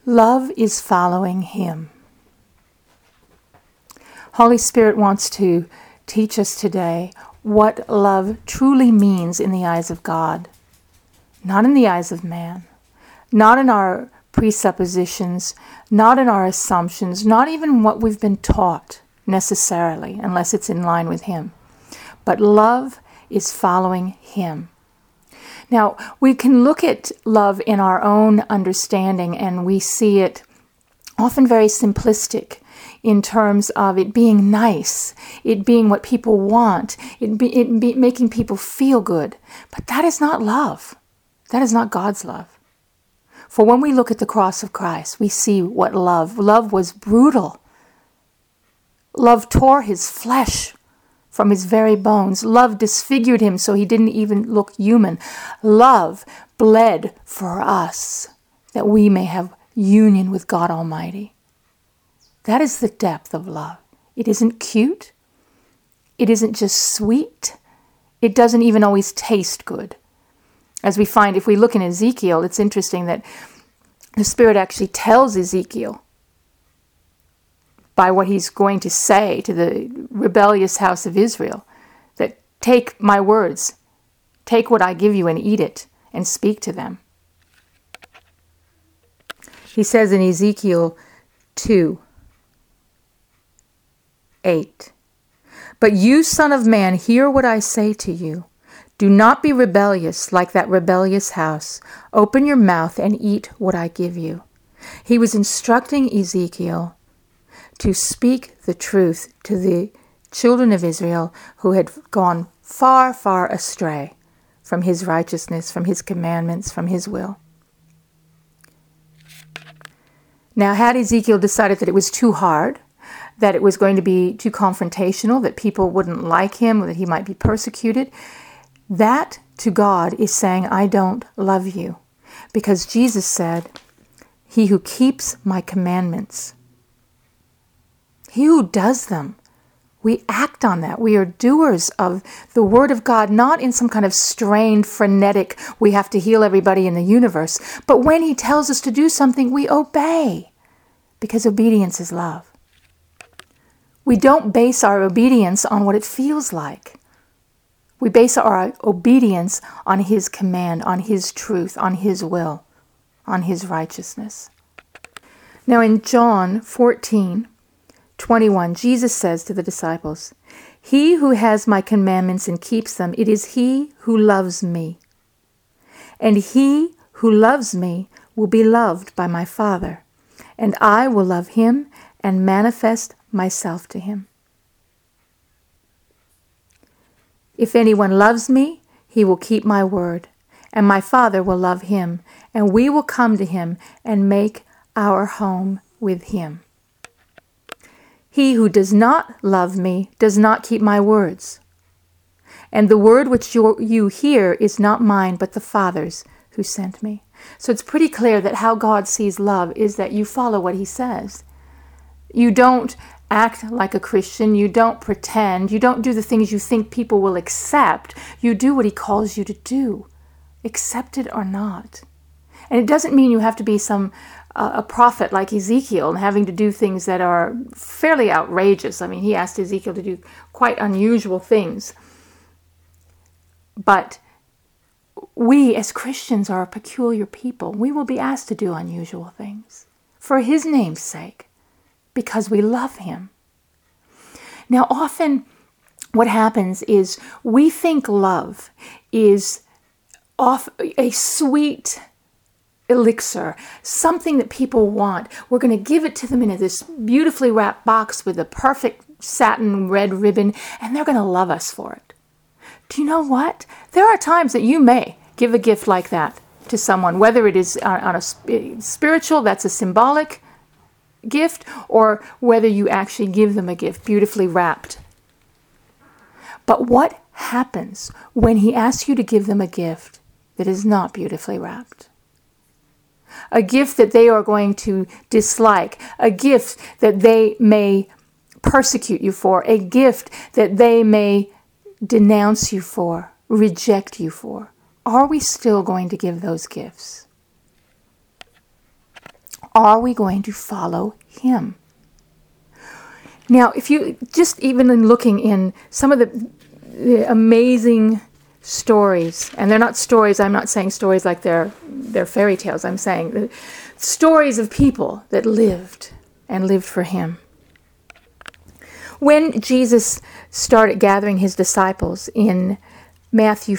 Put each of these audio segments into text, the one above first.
Love is following him. Holy Spirit wants to teach us today what love truly means in the eyes of God, not in the eyes of man, not in our presuppositions, not in our assumptions, not even what we've been taught necessarily, unless it's in line with him. But love is following him. Now, we can look at love in our own understanding, and we see it often very simplistic in terms of it being nice, it being what people want, it be making people feel good. But that is not love. That is not God's love. For when we look at the cross of Christ, we see what love was brutal. Love tore his flesh from his very bones. Love disfigured him so he didn't even look human. Love bled for us that we may have union with God Almighty. That is the depth of love. It isn't cute. It isn't just sweet. It doesn't even always taste good. As we find, if we look in Ezekiel, it's interesting that the Spirit actually tells Ezekiel by what he's going to say to the rebellious house of Israel, that take my words, take what I give you and eat it, and speak to them. He says in Ezekiel 2:8, "But you, son of man, hear what I say to you. Do not be rebellious like that rebellious house. Open your mouth and eat what I give you." He was instructing Ezekiel to speak the truth to the children of Israel who had gone far, far astray from his righteousness, from his commandments, from his will. Now, had Ezekiel decided that it was too hard, that it was going to be too confrontational, that people wouldn't like him, or that he might be persecuted, that to God is saying, I don't love you. Because Jesus said, he who keeps my commandments, he who does them, we act on that. We are doers of the Word of God, not in some kind of strained, frenetic, we have to heal everybody in the universe. But when he tells us to do something, we obey, because obedience is love. We don't base our obedience on what it feels like. We base our obedience on his command, on his truth, on his will, on his righteousness. Now in John 14:21, Jesus says to the disciples, "He who has my commandments and keeps them, it is he who loves me. And he who loves me will be loved by my Father, and I will love him and manifest myself to him. If anyone loves me, he will keep my word, and my Father will love him, and we will come to him and make our home with him. He who does not love me does not keep my words. And the word which you hear is not mine, but the Father's who sent me." So it's pretty clear that how God sees love is that you follow what he says. You don't act like a Christian. You don't pretend. You don't do the things you think people will accept. You do what he calls you to do, accept it or not. And it doesn't mean you have to be a prophet like Ezekiel and having to do things that are fairly outrageous. I mean, he asked Ezekiel to do quite unusual things. But we as Christians are a peculiar people. We will be asked to do unusual things for his name's sake, because we love him. Now, often what happens is we think love is a sweet elixir, something that people want. We're going to give it to them in this beautifully wrapped box with a perfect satin red ribbon, and they're going to love us for it. Do you know what? There are times that you may give a gift like that to someone, whether it is on a spiritual, that's a symbolic gift, or whether you actually give them a gift beautifully wrapped. But what happens when he asks you to give them a gift that is not beautifully wrapped? A gift that they are going to dislike, a gift that they may persecute you for, a gift that they may denounce you for, reject you for. Are we still going to give those gifts? are we going to follow him? Now, if you just even in looking in some of the amazing stories, and they're not stories, I'm not saying stories like they're fairy tales, I'm saying the stories of people that lived and lived for him. When Jesus started gathering his disciples in Matthew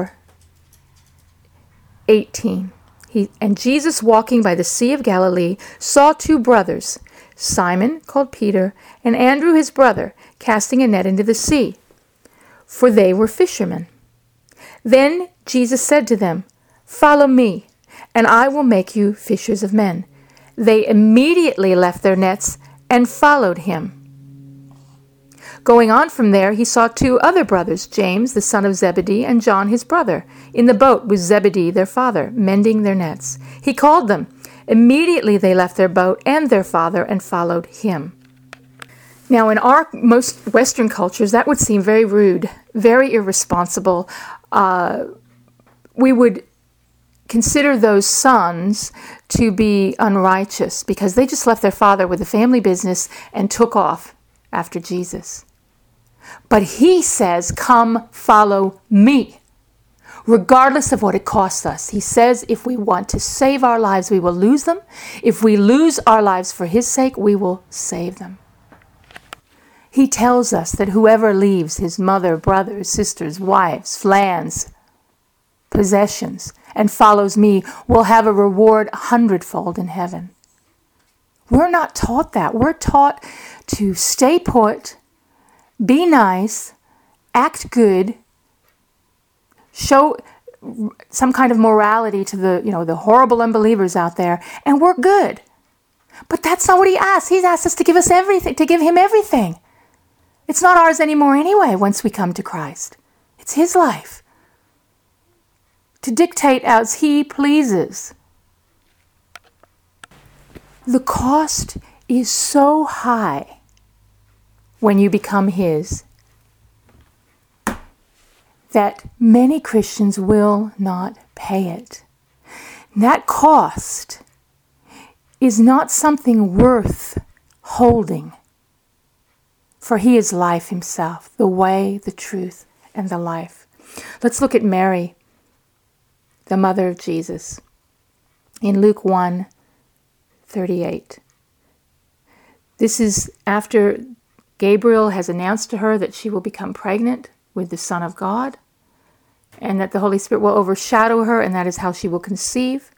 4:18, and Jesus, walking by the Sea of Galilee, saw two brothers, Simon, called Peter, and Andrew his brother, casting a net into the sea, for they were fishermen. Then Jesus said to them, "Follow me, and I will make you fishers of men." They immediately left their nets and followed him. Going on from there, he saw two other brothers, James, the son of Zebedee, and John, his brother, in the boat with Zebedee, their father, mending their nets. He called them. Immediately they left their boat and their father and followed him. Now, in our most Western cultures, that would seem very rude, very irresponsible. We would consider those sons to be unrighteous because they just left their father with the family business and took off after Jesus. But he says, "Come, follow me," regardless of what it costs us. He says if we want to save our lives, we will lose them. If we lose our lives for his sake, we will save them. He tells us that whoever leaves his mother, brothers, sisters, wives, lands, possessions, and follows me will have a reward 100-fold in heaven. We're not taught that. We're taught to stay put, be nice, act good, show some kind of morality to the horrible unbelievers out there, and we're good. But that's not what he asks. He's asked us to give us everything, to give him everything. It's not ours anymore anyway once we come to Christ. It's his life. To dictate as he pleases. The cost is so high when you become his that many Christians will not pay it. That cost is not something worth holding, for he is life himself, the way, the truth, and the life. Let's look at Mary, the mother of Jesus, in Luke 1:38. This is after Gabriel has announced to her that she will become pregnant with the Son of God, and that the Holy Spirit will overshadow her, and that is how she will conceive.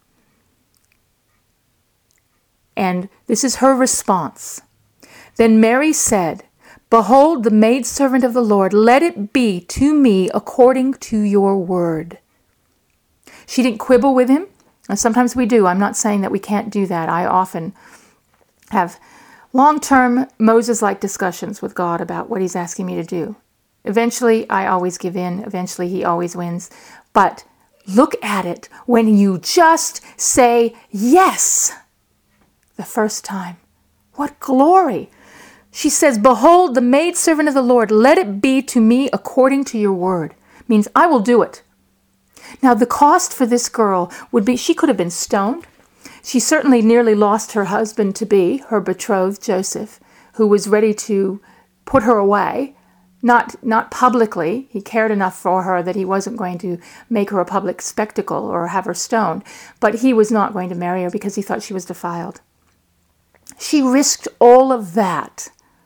And this is her response. Then Mary said, "Behold, the maidservant of the Lord, let it be to me according to your word." She didn't quibble with him. And sometimes we do. I'm not saying that we can't do that. I often have long-term Moses-like discussions with God about what he's asking me to do. Eventually, I always give in. Eventually, he always wins. But look at it when you just say yes the first time. What glory! She says, "Behold, the maidservant of the Lord, let it be to me according to your word." Means I will do it. Now, the cost for this girl would be, she could have been stoned. She certainly nearly lost her husband-to-be, her betrothed, Joseph, who was ready to put her away. Not publicly. He cared enough for her that he wasn't going to make her a public spectacle or have her stoned. But he was not going to marry her because he thought she was defiled. She risked all of that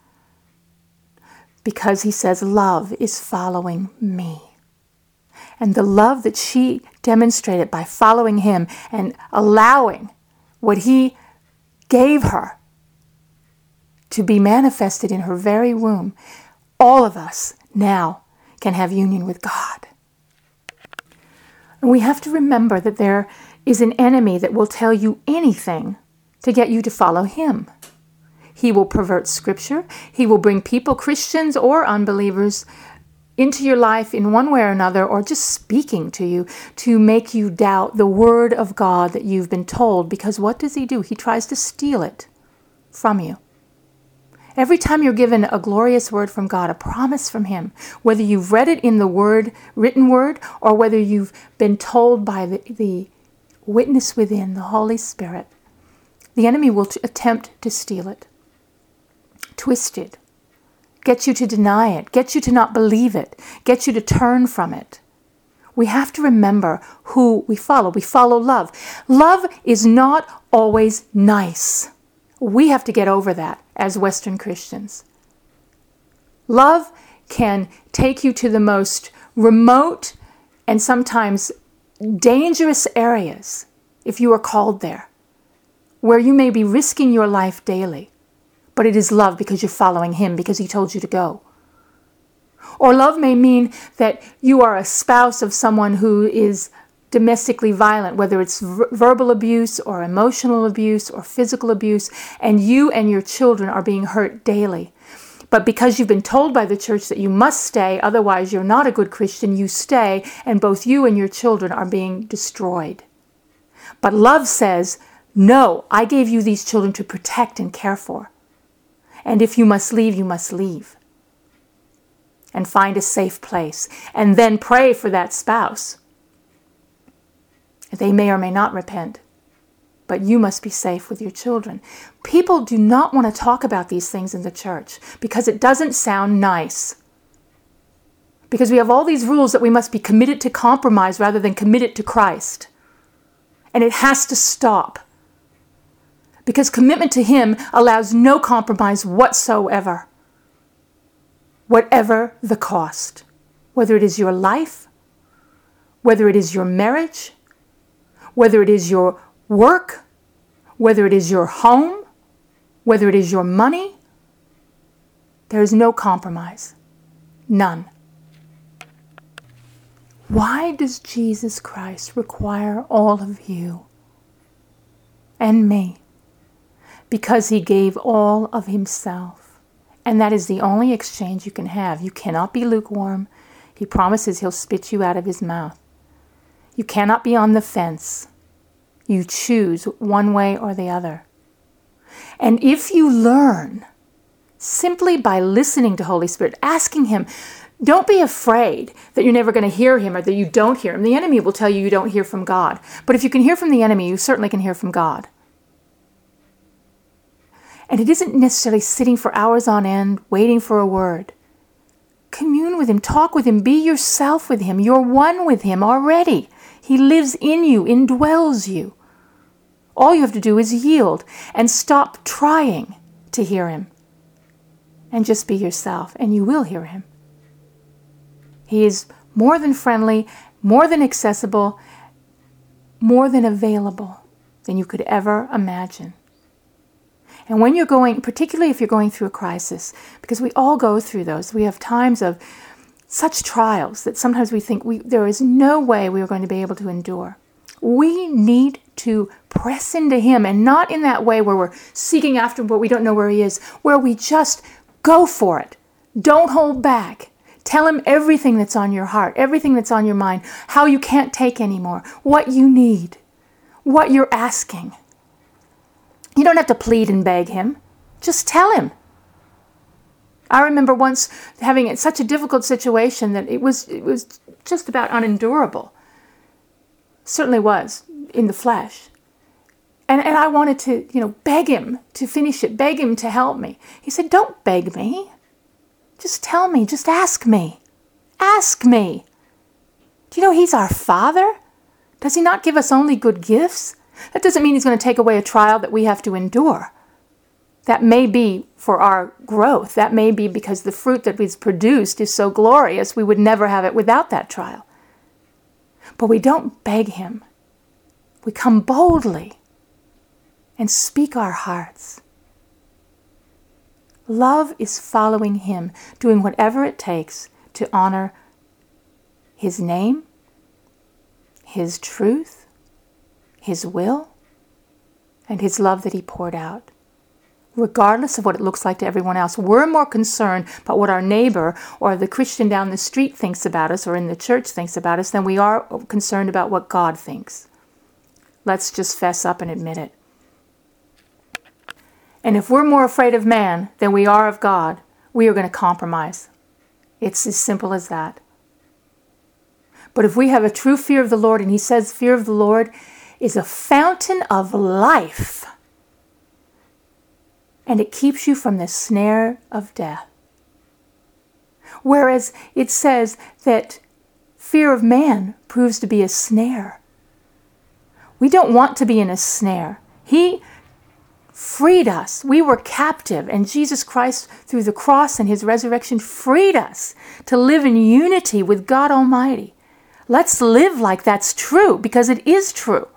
because he says, love is following me. And the love that she demonstrated by following him and allowing what he gave her to be manifested in her very womb, all of us now can have union with God. And we have to remember that there is an enemy that will tell you anything to get you to follow him. He will pervert Scripture. He will bring people, Christians or unbelievers, into your life in one way or another, or just speaking to you to make you doubt the word of God that you've been told. Because what does he do? He tries to steal it from you. Every time you're given a glorious word from God, a promise from him, whether you've read it in the word, written word, or whether you've been told by the witness within, the Holy Spirit, the enemy will attempt to steal it, twist it, get you to deny it, get you to not believe it, get you to turn from it. We have to remember who we follow. We follow love. Love is not always nice. We have to get over that as Western Christians. Love can take you to the most remote and sometimes dangerous areas if you are called there, where you may be risking your life daily. But it is love because you're following him, because he told you to go. Or love may mean that you are a spouse of someone who is domestically violent, whether it's verbal abuse or emotional abuse or physical abuse, and you and your children are being hurt daily. But because you've been told by the church that you must stay, otherwise you're not a good Christian, you stay, and both you and your children are being destroyed. But love says, no, I gave you these children to protect and care for. And if you must leave, you must leave. And find a safe place. And then pray for that spouse. They may or may not repent. But you must be safe with your children. People do not want to talk about these things in the church because it doesn't sound nice. Because we have all these rules that we must be committed to compromise rather than committed to Christ. And it has to stop. Because commitment to him allows no compromise whatsoever. Whatever the cost. Whether it is your life, whether it is your marriage, whether it is your work, whether it is your home, whether it is your money, there is no compromise. None. Why does Jesus Christ require all of you and me? Because he gave all of himself. And that is the only exchange you can have. You cannot be lukewarm. He promises he'll spit you out of his mouth. You cannot be on the fence. You choose one way or the other. And if you learn simply by listening to Holy Spirit, asking him, don't be afraid that you're never going to hear him or that you don't hear him. The enemy will tell you you don't hear from God. But if you can hear from the enemy, you certainly can hear from God. And it isn't necessarily sitting for hours on end, waiting for a word. Commune with him, talk with him, be yourself with him. You're one with him already. He lives in you, indwells you. All you have to do is yield and stop trying to hear him. And just be yourself, and you will hear him. He is more than friendly, more than accessible, more than available than you could ever imagine. And when you're going, particularly if you're going through a crisis, because we all go through those, we have times of such trials that sometimes we think there is no way we are going to be able to endure. We need to press into him, and not in that way where we're seeking after him but we don't know where he is, where we just go for it. Don't hold back. Tell him everything that's on your heart, everything that's on your mind, how you can't take anymore, what you need, what you're asking. You don't have to plead and beg him. Just tell him. I remember once having such a difficult situation that it was just about unendurable. Certainly was, in the flesh. And I wanted to, beg him to finish it, beg him to help me. He said, don't beg me. Just tell me, just ask me. Ask me. Do you know he's our Father? Does he not give us only good gifts? That doesn't mean he's going to take away a trial that we have to endure. That may be for our growth. That may be because the fruit that we've produced is so glorious we would never have it without that trial. But we don't beg him. We come boldly and speak our hearts. Love is following him, doing whatever it takes to honor his name, his truth, his will, and his love that he poured out. Regardless of what it looks like to everyone else, we're more concerned about what our neighbor or the Christian down the street thinks about us or in the church thinks about us than we are concerned about what God thinks. Let's just fess up and admit it. And if we're more afraid of man than we are of God, we are going to compromise. It's as simple as that. But if we have a true fear of the Lord, and he says fear of the Lord is a fountain of life, and it keeps you from the snare of death. Whereas it says that fear of man proves to be a snare. We don't want to be in a snare. He freed us. We were captive, and Jesus Christ, through the cross and his resurrection, freed us to live in unity with God Almighty. Let's live like that's true, because it is true.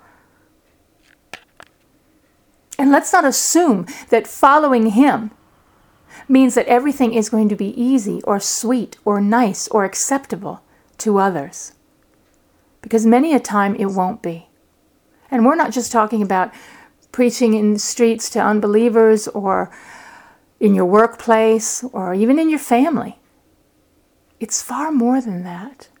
And let's not assume that following him means that everything is going to be easy or sweet or nice or acceptable to others. Because many a time it won't be. And we're not just talking about preaching in the streets to unbelievers or in your workplace or even in your family. It's far more than that.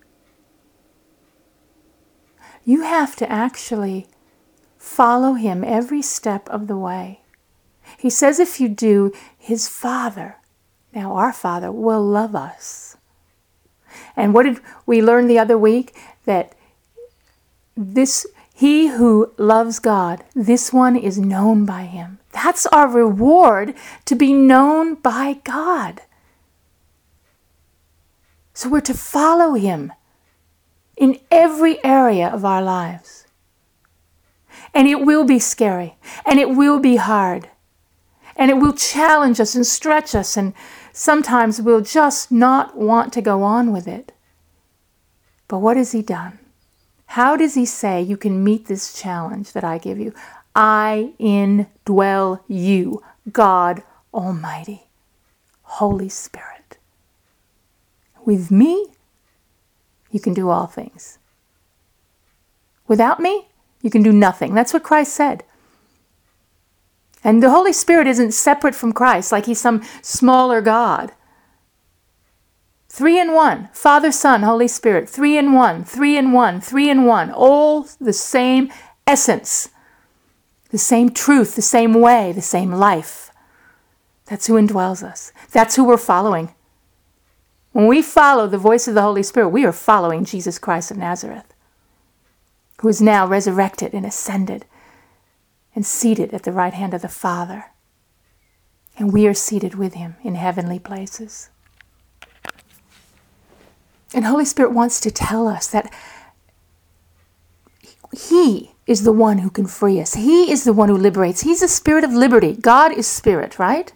You have to actually follow him every step of the way. He says if you do, his Father, now our Father, will love us. And what did we learn the other week? That he who loves God, this one is known by him. That's our reward, to be known by God. So we're to follow him in every area of our lives. And it will be scary, and it will be hard, and it will challenge us and stretch us, and sometimes we'll just not want to go on with it. But what has he done? How does he say you can meet this challenge that I give you? I indwell you, God Almighty, Holy Spirit. With me, you can do all things. Without me, you can do nothing. That's what Christ said. And the Holy Spirit isn't separate from Christ, like he's some smaller God. 3 in 1, Father, Son, Holy Spirit, 3 in 1, 3 in 1, 3 in 1, all the same essence, the same truth, the same way, the same life. That's who indwells us. That's who we're following. When we follow the voice of the Holy Spirit, we are following Jesus Christ of Nazareth, who is now resurrected and ascended and seated at the right hand of the Father. And we are seated with him in heavenly places. And Holy Spirit wants to tell us that he is the one who can free us. He is the one who liberates. He's the Spirit of liberty. God is Spirit, right?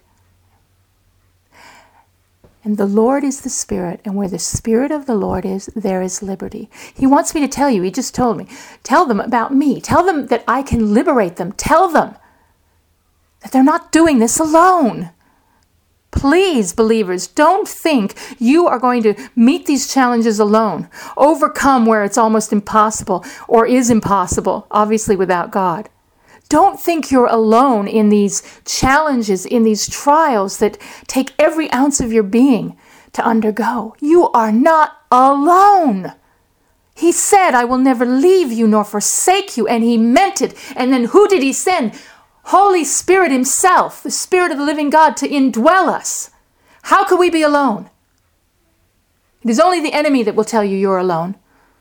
And the Lord is the Spirit, and where the Spirit of the Lord is, there is liberty. He wants me to tell you, he just told me, tell them about me. Tell them that I can liberate them. Tell them that they're not doing this alone. Please, believers, don't think you are going to meet these challenges alone, overcome where it's almost impossible or is impossible, obviously without God. Don't think you're alone in these challenges, in these trials that take every ounce of your being to undergo. You are not alone. He said, I will never leave you nor forsake you, and he meant it. And then who did he send? Holy Spirit himself, the Spirit of the living God, to indwell us. How could we be alone? It is only the enemy that will tell you you're alone.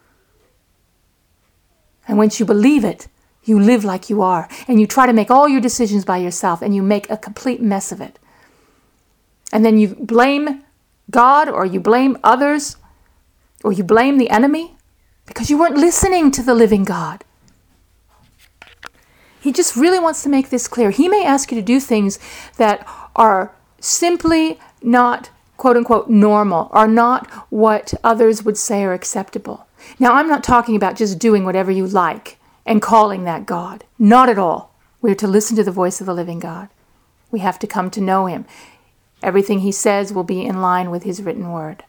And once you believe it, you live like you are, and you try to make all your decisions by yourself, and you make a complete mess of it. And then you blame God, or you blame others, or you blame the enemy, because you weren't listening to the living God. He just really wants to make this clear. He may ask you to do things that are simply not, quote unquote, normal, are not what others would say are acceptable. Now, I'm not talking about just doing whatever you like and calling that God. Not at all. We're to listen to the voice of the living God. We have to come to know him. Everything he says will be in line with his written word.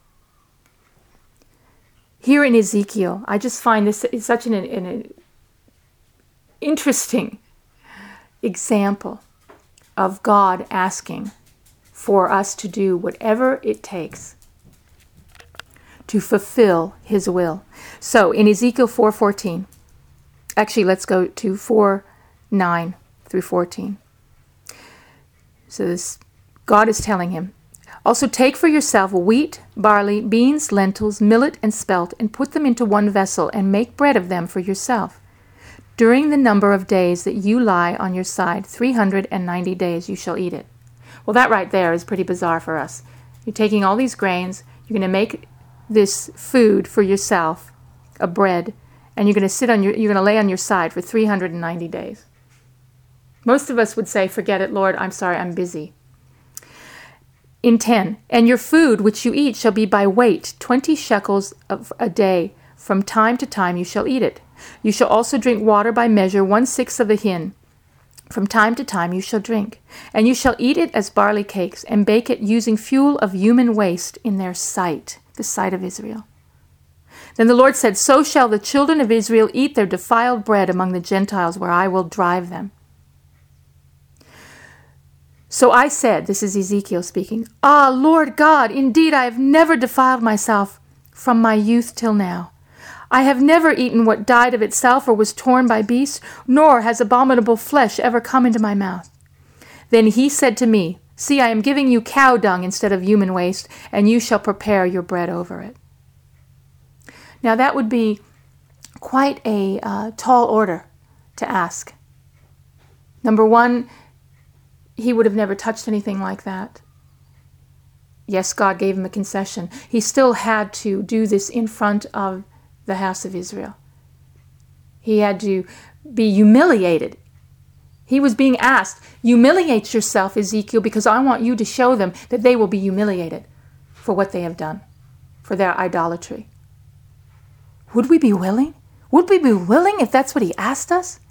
Here in Ezekiel, I just find this is such an interesting example of God asking for us to do whatever it takes to fulfill his will. So in Ezekiel 4:14, actually let's go to 4:9 through 14. So this, God is telling him, also take for yourself wheat, barley, beans, lentils, millet, and spelt, and put them into one vessel, and make bread of them for yourself. During the number of days that you lie on your side, 390 days you shall eat it. Well, that right there is pretty bizarre for us. You're taking all these grains, you're going to make this food for yourself, a bread, and you're going to lay on your side for 390 days. Most of us would say, forget it, Lord, I'm sorry, I'm busy. In 10, and your food which you eat shall be by weight, 20 shekels of a day. From time to time you shall eat it. You shall also drink water by measure, 1/6 of a hin. From time to time you shall drink. And you shall eat it as barley cakes, and bake it using fuel of human waste in their sight, the sight of Israel. Then the Lord said, so shall the children of Israel eat their defiled bread among the Gentiles, where I will drive them. So I said, this is Ezekiel speaking, Ah, Lord God, indeed I have never defiled myself from my youth till now. I have never eaten what died of itself or was torn by beasts, nor has abominable flesh ever come into my mouth. Then he said to me, see, I am giving you cow dung instead of human waste, and you shall prepare your bread over it. Now that would be quite a tall order to ask. Number one, he would have never touched anything like that. Yes, God gave him a concession. He still had to do this in front of the house of Israel. He had to be humiliated. He was being asked, humiliate yourself, Ezekiel, because I want you to show them that they will be humiliated for what they have done, for their idolatry. Would we be willing? Would we be willing if that's what he asked us?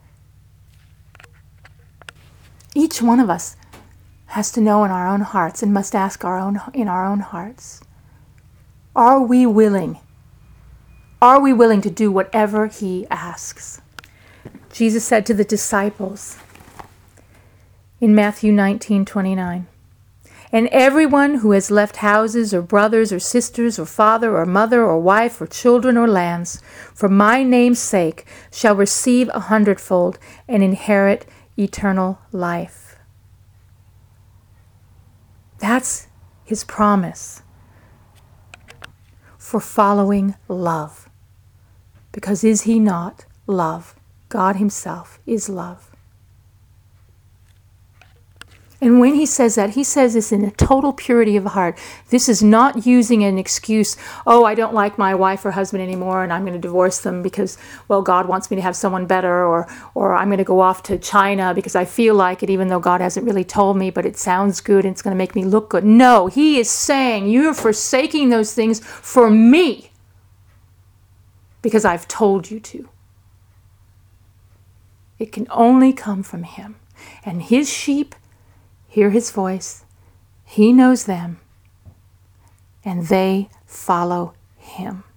Each one of us has to know in our own hearts and must ask in our own hearts. Are we willing? Are we willing to do whatever he asks? Jesus said to the disciples in Matthew 19:29, and everyone who has left houses or brothers or sisters or father or mother or wife or children or lands for my name's sake shall receive 100-fold and inherit eternal life. That's his promise for following love. Because is he not love? God himself is love. And when he says that, he says this in a total purity of heart. This is not using an excuse, oh, I don't like my wife or husband anymore and I'm going to divorce them because, well, God wants me to have someone better, or I'm going to go off to China because I feel like it even though God hasn't really told me, but it sounds good and it's going to make me look good. No, he is saying you're forsaking those things for me because I've told you to. It can only come from him. And his sheep hear his voice, he knows them, and they follow him.